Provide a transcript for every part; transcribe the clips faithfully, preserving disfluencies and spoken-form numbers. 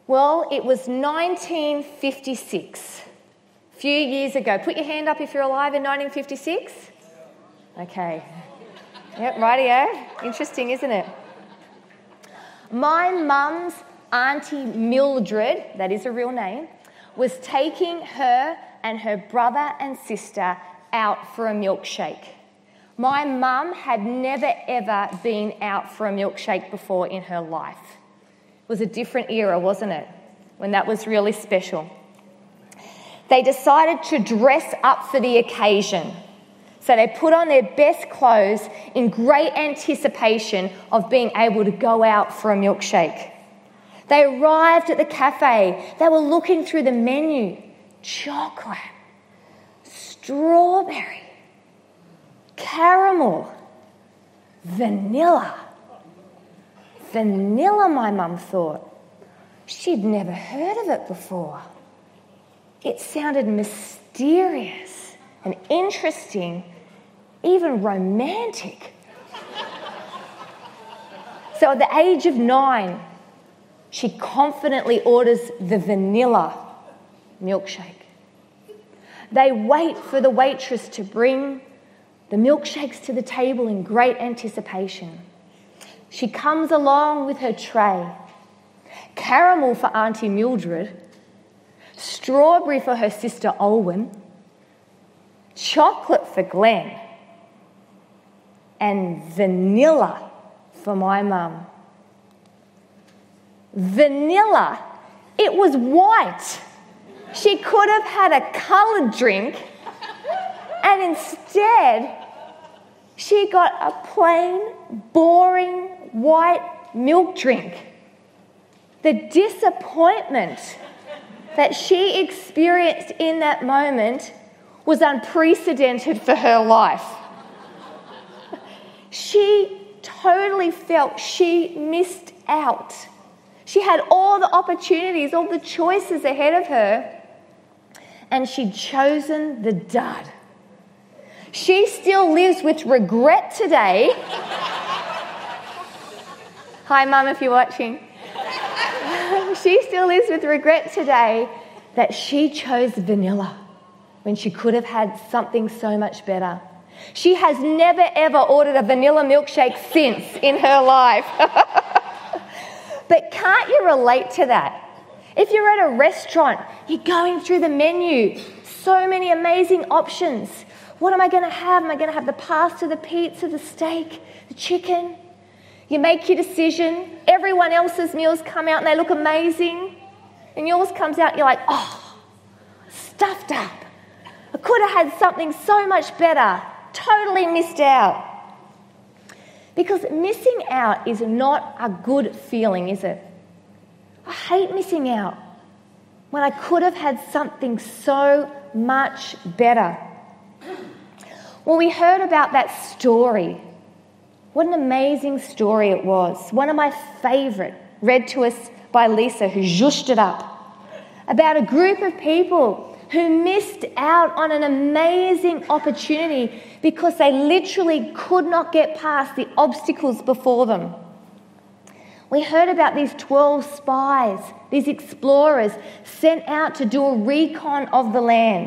Well, it was nineteen fifty-six, a few years ago. Put your hand up if you're alive in nineteen fifty-six. Okay. Yep, rightio. Interesting, isn't it? My mum's Auntie Mildred, that is a real name, was taking her and her brother and sister out for a milkshake. My mum had never ever been out for a milkshake before in her life. It was a different era, wasn't it? When that was really special. They decided to dress up for the occasion. So they put on their best clothes in great anticipation of being able to go out for a milkshake. They arrived at the cafe. They were looking through the menu. Chocolate, strawberry, caramel, vanilla. Vanilla, my mum thought. She'd never heard of it before. It sounded mysterious and interesting, even romantic. So at the age of nine, she confidently orders the vanilla milkshake. They wait for the waitress to bring the milkshakes to the table in great anticipation. She comes along with her tray. Caramel for Auntie Mildred, strawberry for her sister Olwen, chocolate for Glenn, and vanilla for my mum. Vanilla, it was white. She could have had a coloured drink, and instead she got a plain, boring, white milk drink. The disappointment that she experienced in that moment was unprecedented for her life. She totally felt she missed out. She had all the opportunities, all the choices ahead of her, and she'd chosen the dud. She still lives with regret today. Hi, Mum, if you're watching. She still lives with regret today that she chose vanilla when she could have had something so much better. She has never, ever ordered a vanilla milkshake since in her life. But can't you relate to that? If you're at a restaurant, you're going through the menu, so many amazing options. What am I going to have? Am I going to have the pasta, the pizza, the steak, the chicken? You make your decision. Everyone else's meals come out and they look amazing. And yours comes out and you're like, oh, stuffed up. I could have had something so much better. Totally missed out. Because missing out is not a good feeling, is it? I hate missing out when I could have had something so much better. Well, we heard about that story. What an amazing story it was. One of my favourite, read to us by Lisa, who zhushed it up, about a group of people who missed out on an amazing opportunity because they literally could not get past the obstacles before them. We heard about these twelve spies, these explorers sent out to do a recon of the land.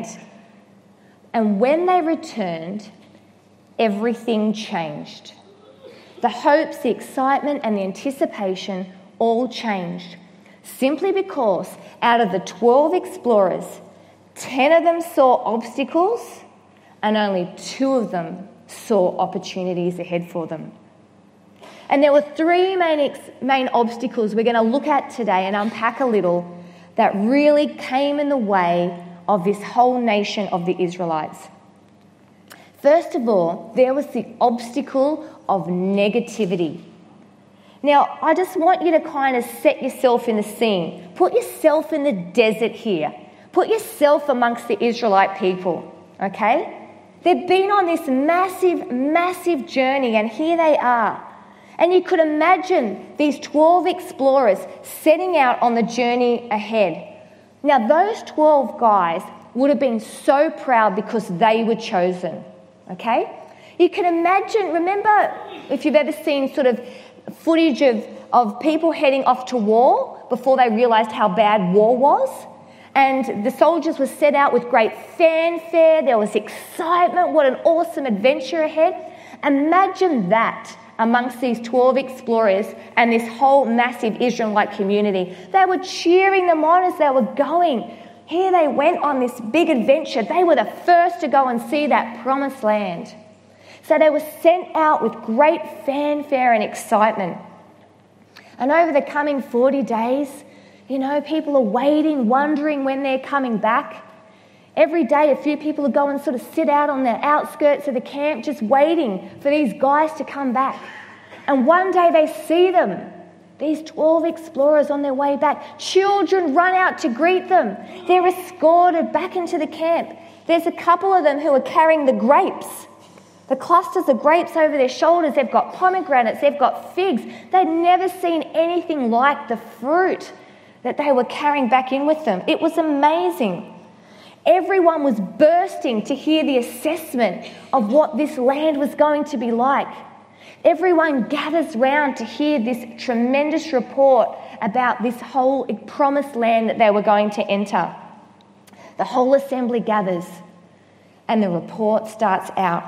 And when they returned, everything changed. The hopes, the excitement, and the anticipation all changed, simply because out of the twelve explorers, ten of them saw obstacles and only two of them saw opportunities ahead for them. And there were three main, ex- main obstacles we're going to look at today and unpack a little that really came in the way of this whole nation of the Israelites. First of all, there was the obstacle of negativity. Now, I just want you to kind of set yourself in the scene. Put yourself in the desert here. Put yourself amongst the Israelite people, okay? They've been on this massive, massive journey, and here they are. And you could imagine these twelve explorers setting out on the journey ahead. Now, those twelve guys would have been so proud because they were chosen, okay? You can imagine, remember if you've ever seen sort of footage of, of people heading off to war before they realised how bad war was. And the soldiers were set out with great fanfare. There was excitement. What an awesome adventure ahead. Imagine that amongst these twelve explorers and this whole massive Israelite community. They were cheering them on as they were going. Here they went on this big adventure. They were the first to go and see that promised land. So they were sent out with great fanfare and excitement. And over the coming forty days, you know, people are waiting, wondering when they're coming back. Every day, a few people would go and sort of sit out on the outskirts of the camp, just waiting for these guys to come back. And one day they see them, these twelve explorers on their way back. Children run out to greet them. They're escorted back into the camp. There's a couple of them who are carrying the grapes, the clusters of grapes over their shoulders. They've got pomegranates, they've got figs. They'd never seen anything like the fruit that they were carrying back in with them. It was amazing. Everyone was bursting to hear the assessment of what this land was going to be like. Everyone gathers round to hear this tremendous report about this whole promised land that they were going to enter. The whole assembly gathers and the report starts out.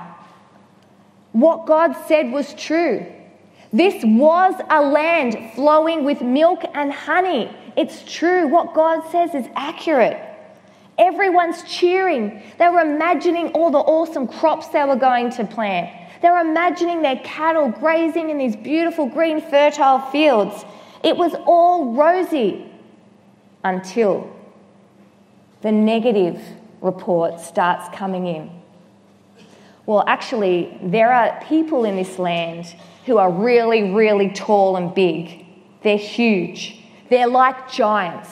What God said was true. This was a land flowing with milk and honey. It's true. What God says is accurate. Everyone's cheering. They were imagining all the awesome crops they were going to plant. They were imagining their cattle grazing in these beautiful green fertile fields. It was all rosy until the negative report starts coming in. Well, actually, there are people in this land who are really, really tall and big. They're huge. They're like giants.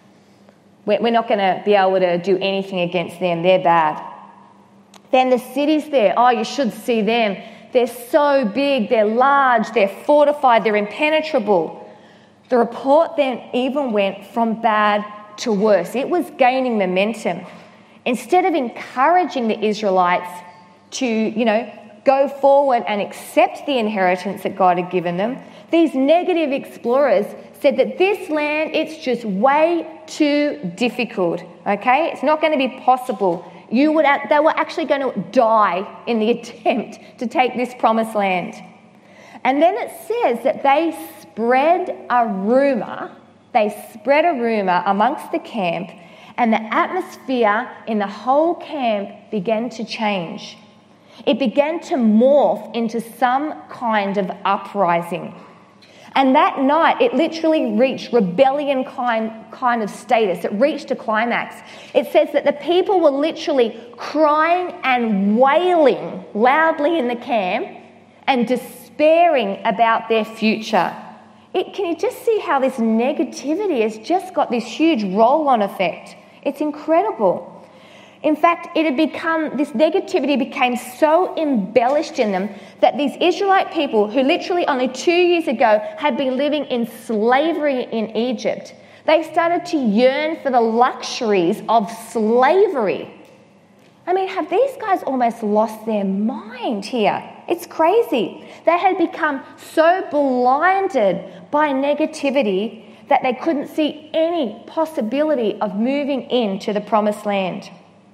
We're not going to be able to do anything against them. They're bad. Then the cities there, oh, you should see them. They're so big, they're large, they're fortified, they're impenetrable. The report then even went from bad to worse. It was gaining momentum. Instead of encouraging the Israelites to, you know, go forward and accept the inheritance that God had given them, these negative explorers said that this land, it's just way too difficult, okay? It's not going to be possible. You would, they were actually going to die in the attempt to take this promised land. And then it says that they spread a rumour, they spread a rumour amongst the camp, and the atmosphere in the whole camp began to change. It began to morph into some kind of uprising. And that night, it literally reached rebellion kind, kind of status. It reached a climax. It says that the people were literally crying and wailing loudly in the camp and despairing about their future. It, can you just see how this negativity has just got this huge roll-on effect? It's incredible. In fact, it had become, this negativity became so embellished in them that these Israelite people, who literally only two years ago had been living in slavery in Egypt, they started to yearn for the luxuries of slavery. I mean, have these guys almost lost their mind here? It's crazy. They had become so blinded by negativity that they couldn't see any possibility of moving into the promised land.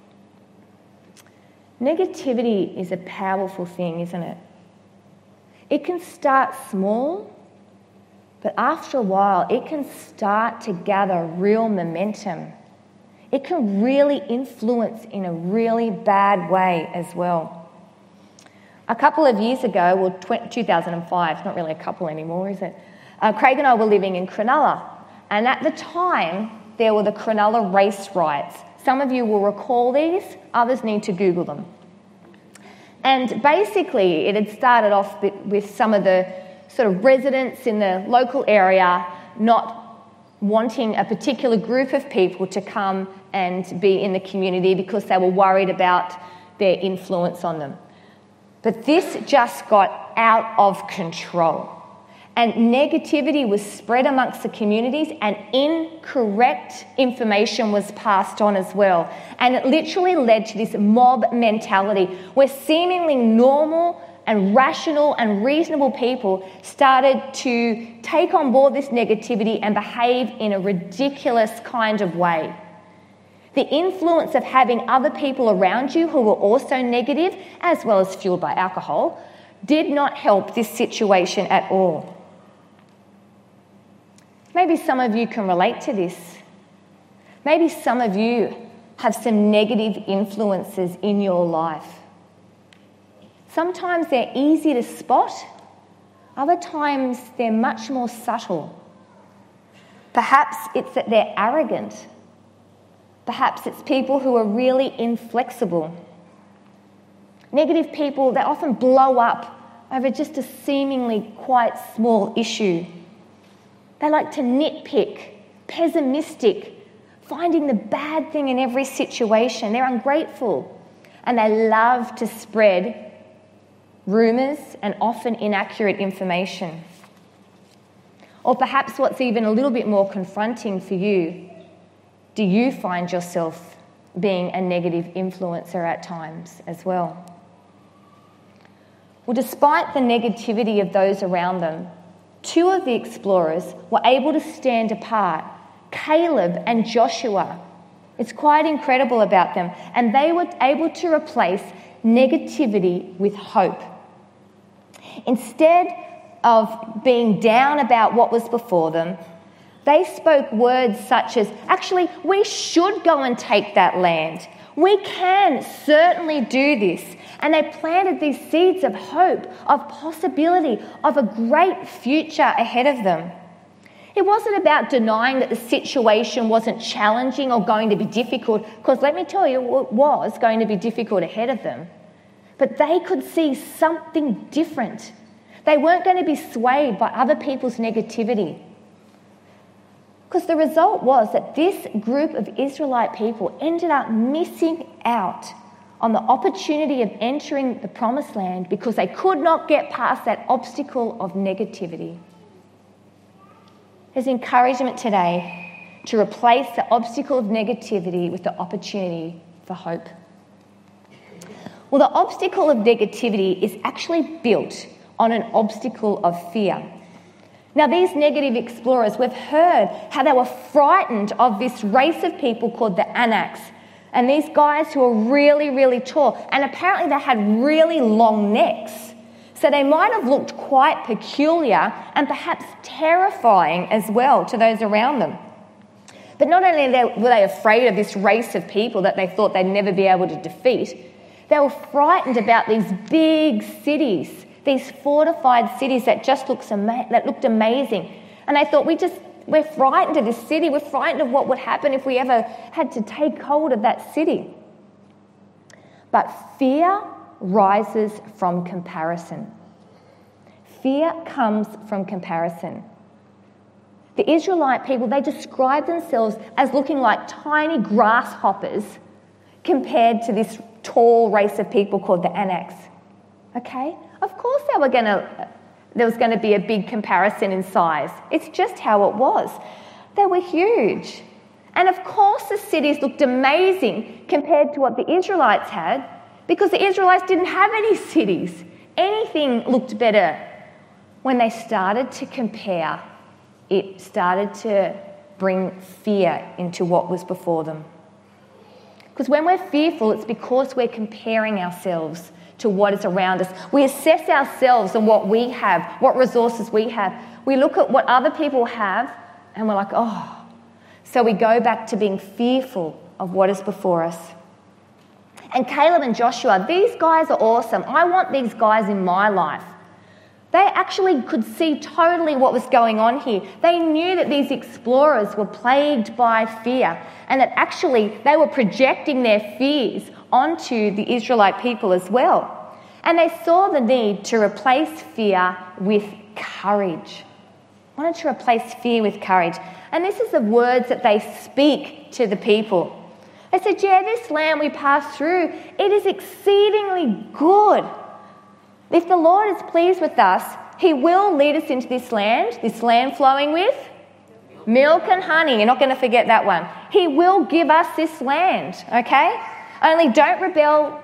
Negativity is a powerful thing, isn't it? It can start small, but after a while, it can start to gather real momentum. It can really influence in a really bad way as well. A couple of years ago, well, two thousand five, it's not really a couple anymore, is it? Uh, Craig and I were living in Cronulla, and at the time, there were the Cronulla race riots. Some of you will recall these, others need to Google them. And basically, it had started off with some of the sort of residents in the local area not wanting a particular group of people to come and be in the community because they were worried about their influence on them. But this just got out of control. And negativity was spread amongst the communities, and incorrect information was passed on as well. And it literally led to this mob mentality where seemingly normal and rational and reasonable people started to take on board this negativity and behave in a ridiculous kind of way. The influence of having other people around you who were also negative, as well as fueled by alcohol, did not help this situation at all. Maybe some of you can relate to this. Maybe some of you have some negative influences in your life. Sometimes they're easy to spot, other times they're much more subtle. Perhaps it's that they're arrogant. Perhaps it's people who are really inflexible. Negative people, they often blow up over just a seemingly quite small issue. They like to nitpick, pessimistic, finding the bad thing in every situation. They're ungrateful, and they love to spread rumours and often inaccurate information. Or perhaps what's even a little bit more confronting for you, do you find yourself being a negative influencer at times as well? Well, despite the negativity of those around them, two of the explorers were able to stand apart, Caleb and Joshua. It's quite incredible about them. And they were able to replace negativity with hope. Instead of being down about what was before them, they spoke words such as, actually, we should go and take that land. We can certainly do this. And they planted these seeds of hope, of possibility, of a great future ahead of them. It wasn't about denying that the situation wasn't challenging or going to be difficult, because let me tell you, it was going to be difficult ahead of them. But they could see something different. They weren't going to be swayed by other people's negativity. Because the result was that this group of Israelite people ended up missing out on the opportunity of entering the promised land because they could not get past that obstacle of negativity. There's encouragement today to replace the obstacle of negativity with the opportunity for hope. Well, the obstacle of negativity is actually built on an obstacle of fear. Now, these negative explorers, we've heard how they were frightened of this race of people called the Anaks. And these guys who are really, really tall. And apparently they had really long necks. So they might have looked quite peculiar and perhaps terrifying as well to those around them. But not only were they afraid of this race of people that they thought they'd never be able to defeat, they were frightened about these big cities, these fortified cities that just looks ama- that looked amazing. And they thought, we just, we're frightened of this city. We're frightened of what would happen if we ever had to take hold of that city. But fear rises from comparison. Fear comes from comparison. The Israelite people, they describe themselves as looking like tiny grasshoppers compared to this tall race of people called the Anaks. Okay? Of course they were going to, there was going to be a big comparison in size. It's just how it was. They were huge. And of course the cities looked amazing compared to what the Israelites had, because the Israelites didn't have any cities. Anything looked better. When they started to compare, it started to bring fear into what was before them. Because when we're fearful, it's because we're comparing ourselves to what is around us. We assess ourselves and what we have, what resources we have. We look at what other people have and we're like, oh. So we go back to being fearful of what is before us. And Caleb and Joshua, these guys are awesome. I want these guys in my life. They actually could see totally what was going on here. They knew that these explorers were plagued by fear and that actually they were projecting their fears onto the Israelite people as well. And they saw the need to replace fear with courage. Wanted to replace fear with courage. And this is the words that they speak to the people. They said, yeah, this land we passed through, it is exceedingly good. If the Lord is pleased with us, he will lead us into this land, this land flowing with milk and honey. You're not going to forget that one. He will give us this land, okay? Only don't rebel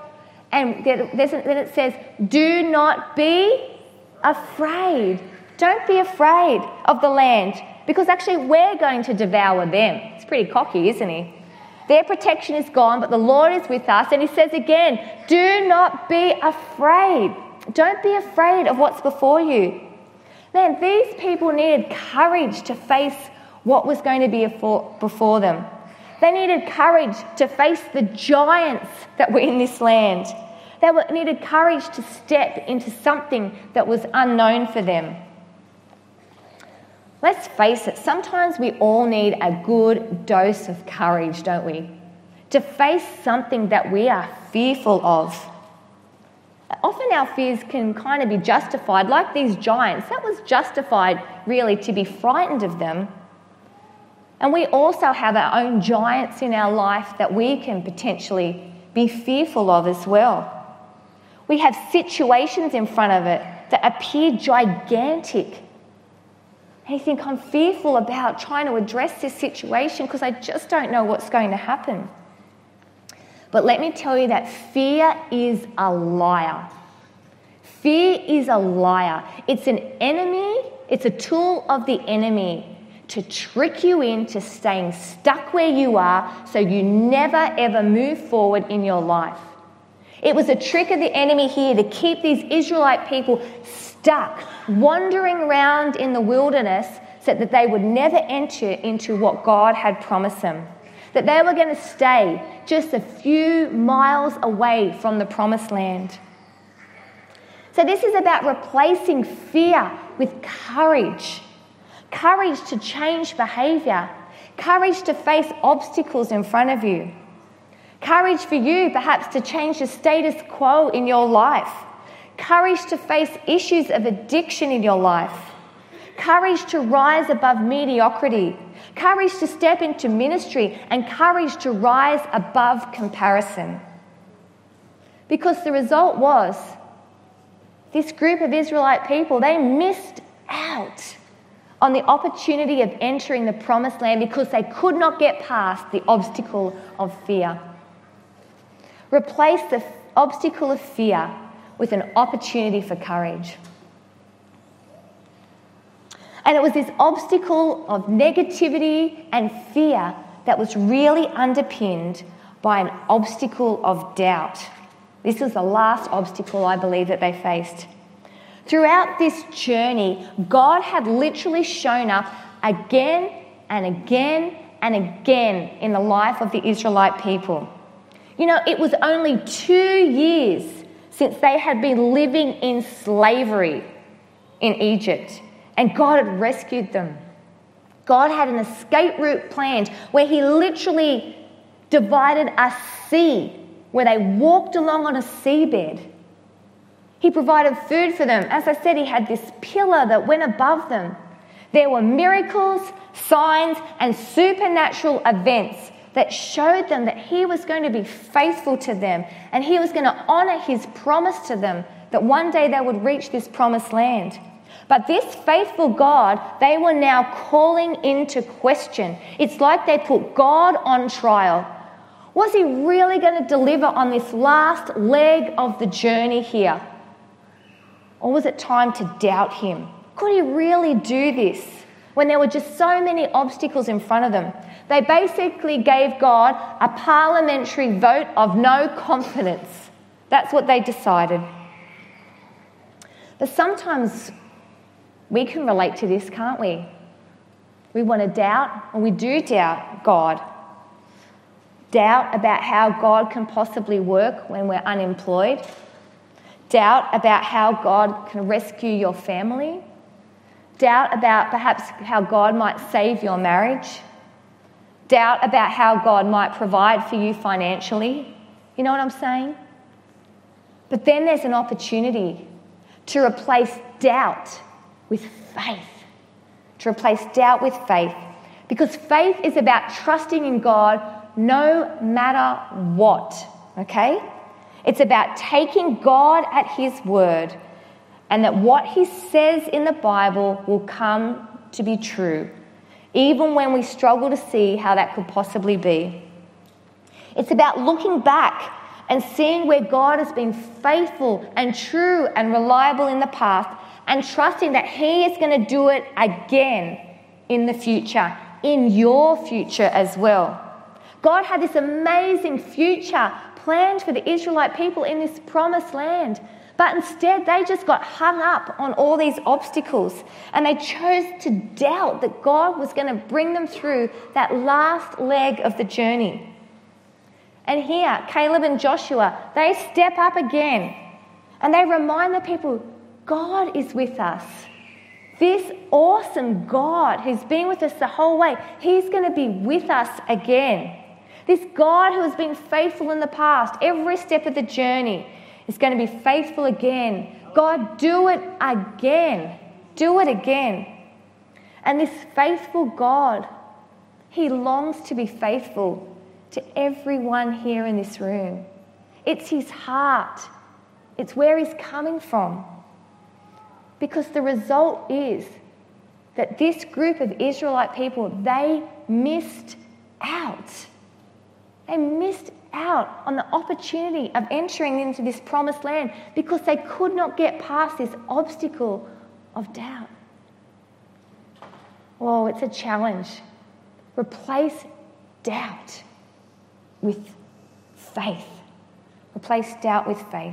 And then it says, do not be afraid. Don't be afraid of the land, because actually we're going to devour them. It's pretty cocky, isn't he? Their protection is gone, but the Lord is with us. And he says again, do not be afraid. Don't be afraid of what's before you. Man, these people needed courage to face what was going to be before them. They needed courage to face the giants that were in this land. They needed courage to step into something that was unknown for them. Let's face it, sometimes we all need a good dose of courage, don't we? To face something that we are fearful of. Often our fears can kind of be justified, like these giants. That was justified, really, to be frightened of them. And we also have our own giants in our life that we can potentially be fearful of as well. We have situations in front of it that appear gigantic. And you think, I'm fearful about trying to address this situation because I just don't know what's going to happen. But let me tell you that fear is a liar. Fear is a liar. It's an enemy, it's a tool of the enemy to trick you into staying stuck where you are so you never ever move forward in your life. It was a trick of the enemy here to keep these Israelite people stuck, wandering around in the wilderness so that they would never enter into what God had promised them. That they were going to stay just a few miles away from the promised land. So this is about replacing fear with courage. Courage to change behaviour. Courage to face obstacles in front of you. Courage for you perhaps to change the status quo in your life. Courage to face issues of addiction in your life. Courage to rise above mediocrity. Courage to step into ministry, and courage to rise above comparison. Because the result was, this group of Israelite people, they missed out on the opportunity of entering the promised land because they could not get past the obstacle of fear. Replace the obstacle of fear with an opportunity for courage. And it was this obstacle of negativity and fear that was really underpinned by an obstacle of doubt. This was the last obstacle, I believe, that they faced. Throughout this journey, God had literally shown up again and again and again in the life of the Israelite people. You know, it was only two years since they had been living in slavery in Egypt, and God had rescued them. God had an escape route planned where he literally divided a sea, where they walked along on a seabed. He provided food for them. As I said, he had this pillar that went above them. There were miracles, signs, and supernatural events that showed them that he was going to be faithful to them, and he was going to honour his promise to them that one day they would reach this promised land. But this faithful God, they were now calling into question. It's like they put God on trial. Was he really going to deliver on this last leg of the journey here? Or was it time to doubt him? Could he really do this when there were just so many obstacles in front of them? They basically gave God a parliamentary vote of no confidence. That's what they decided. But sometimes we can relate to this, can't we? We want to doubt, and we do doubt God. Doubt about how God can possibly work when we're unemployed. Doubt about how God can rescue your family. Doubt about perhaps how God might save your marriage. Doubt about how God might provide for you financially. You know what I'm saying? But then there's an opportunity to replace doubt with faith. To replace doubt with faith. Because faith is about trusting in God no matter what. Okay? It's about taking God at his word, and that what he says in the Bible will come to be true, even when we struggle to see how that could possibly be. It's about looking back and seeing where God has been faithful and true and reliable in the past, and trusting that He is going to do it again in the future, in your future as well. God had this amazing future planned for the Israelite people in this promised land, but instead they just got hung up on all these obstacles, and they chose to doubt that God was going to bring them through that last leg of the journey. And here, Caleb and Joshua, they step up again and they remind the people, God is with us. This awesome God who's been with us the whole way, He's going to be with us again. This God who has been faithful in the past, every step of the journey, is going to be faithful again. God, do it again. Do it again. And this faithful God, He longs to be faithful to everyone here in this room. It's His heart. It's where He's coming from. Because the result is that this group of Israelite people, they missed out. They missed out on the opportunity of entering into this promised land because they could not get past this obstacle of doubt. Oh, it's a challenge. Replace doubt with faith. Replace doubt with faith.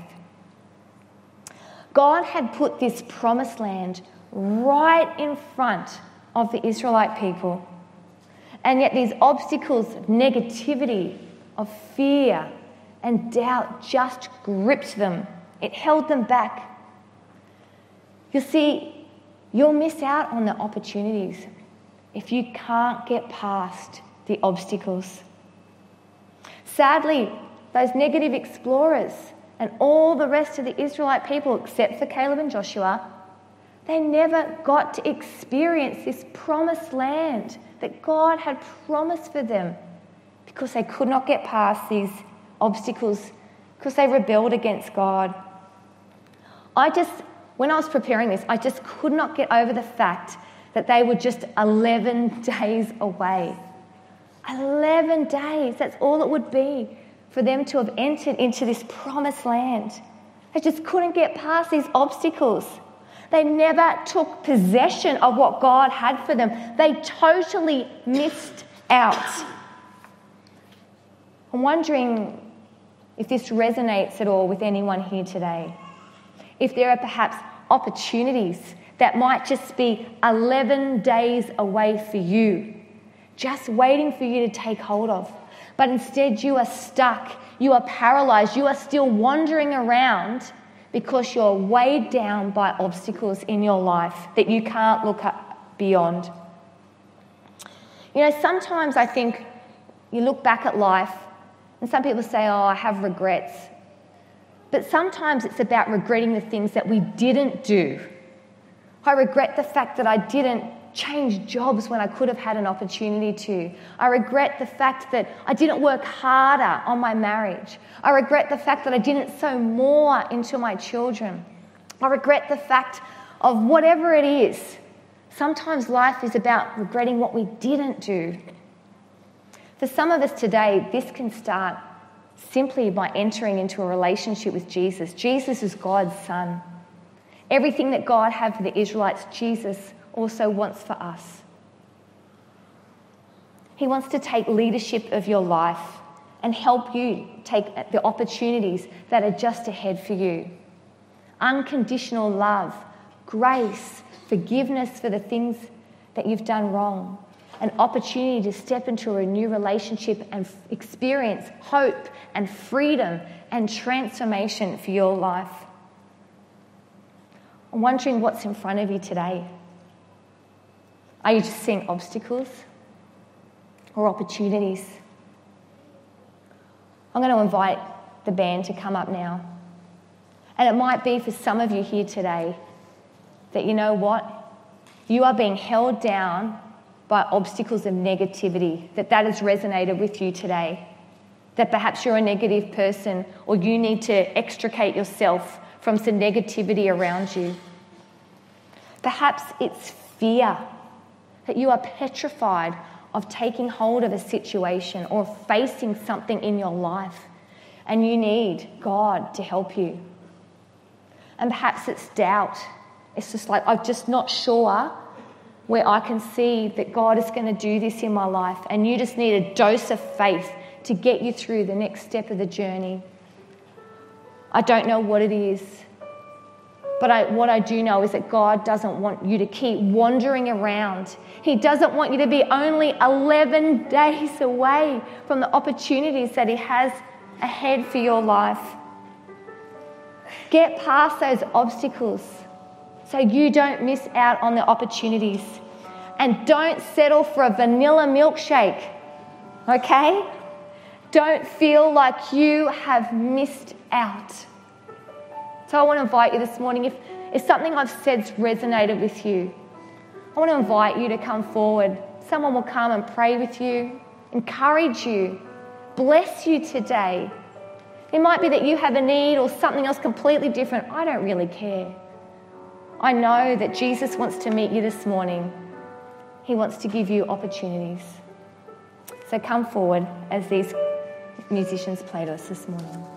God had put this promised land right in front of the Israelite people. And yet these obstacles of negativity, of fear and doubt just gripped them. It held them back. You see, you'll miss out on the opportunities if you can't get past the obstacles. Sadly, those negative explorers and all the rest of the Israelite people, except for Caleb and Joshua, they never got to experience this promised land that God had promised for them because they could not get past these obstacles, because they rebelled against God. I just, when I was preparing this, I just could not get over the fact that they were just eleven days away. eleven days, that's all it would be for them to have entered into this promised land. They just couldn't get past these obstacles. They never took possession of what God had for them. They totally missed out. I'm wondering if this resonates at all with anyone here today. If there are perhaps opportunities that might just be eleven days away for you, just waiting for you to take hold of. But instead you are stuck, you are paralysed, you are still wandering around because you're weighed down by obstacles in your life that you can't look up beyond. You know, sometimes I think you look back at life and some people say, oh, I have regrets. But sometimes it's about regretting the things that we didn't do. I regret the fact that I didn't change jobs when I could have had an opportunity to. I regret the fact that I didn't work harder on my marriage. I regret the fact that I didn't sow more into my children. I regret the fact of whatever it is. Sometimes life is about regretting what we didn't do. For some of us today, this can start simply by entering into a relationship with Jesus. Jesus is God's Son. Everything that God had for the Israelites, Jesus also wants for us. He wants to take leadership of your life and help you take the opportunities that are just ahead for you. Unconditional love, grace, forgiveness for the things that you've done wrong, an opportunity to step into a new relationship and experience hope and freedom and transformation for your life. I'm wondering what's in front of you today. Are you just seeing obstacles or opportunities? I'm going to invite the band to come up now. And it might be for some of you here today that, you know what, you are being held down by obstacles of negativity, that that has resonated with you today, that perhaps you're a negative person or you need to extricate yourself from some negativity around you. Perhaps it's fear, that you are petrified of taking hold of a situation or facing something in your life. and you need God to help you. And perhaps it's doubt. It's just like, I'm just not sure where I can see that God is going to do this in my life, and you just need a dose of faith to get you through the next step of the journey. I don't know what it is, but I, what I do know is that God doesn't want you to keep wandering around. He doesn't want you to be only eleven days away from the opportunities that He has ahead for your life. Get past those obstacles so you don't miss out on the opportunities. And don't settle for a vanilla milkshake, okay? Don't feel like you have missed out. So I want to invite you this morning, if, if something I've said's resonated with you, I want to invite you to come forward. Someone will come and pray with you, encourage you, bless you today. It might be that you have a need or something else completely different. I don't really care. I know that Jesus wants to meet you this morning. He wants to give you opportunities. So come forward as these musicians play to us this morning.